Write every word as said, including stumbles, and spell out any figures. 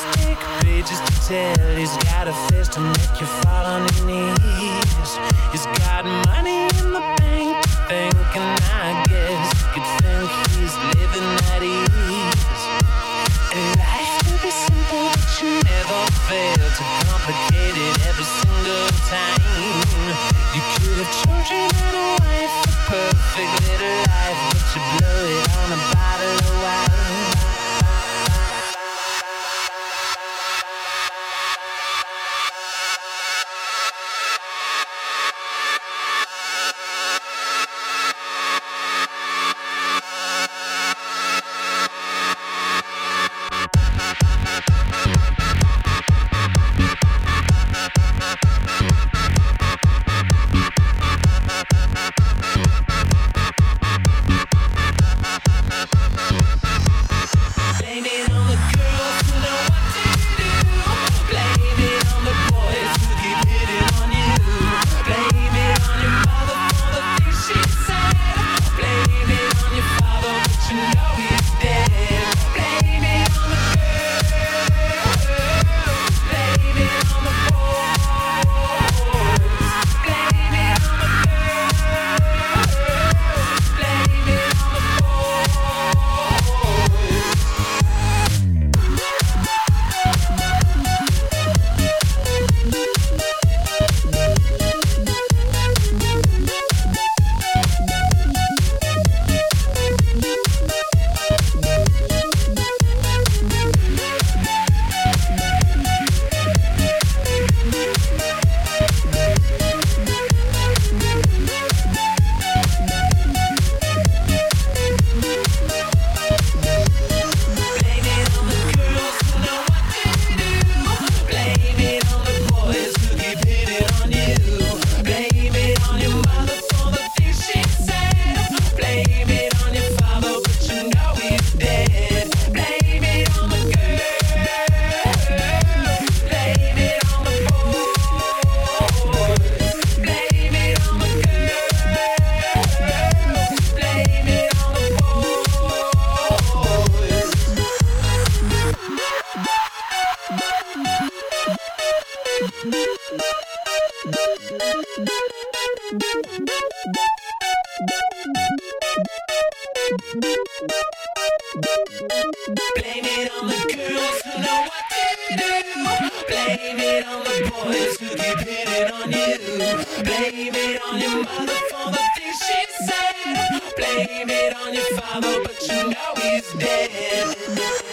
plastic pages to tell. He's got a face to make you fall on your knees. He's got money in the bank, thinking I guess you could think he's living at ease. And life could be simple, but you never fail to complicate it every single time. You could have children and a wife, a perfect little life, but you blow it on a bottle of wine. Blame it on the girls who know what to do. Blame it on the boys who keep hitting on you. Blame it on your mother for the things she said. Blame it on your father, but you know he's dead.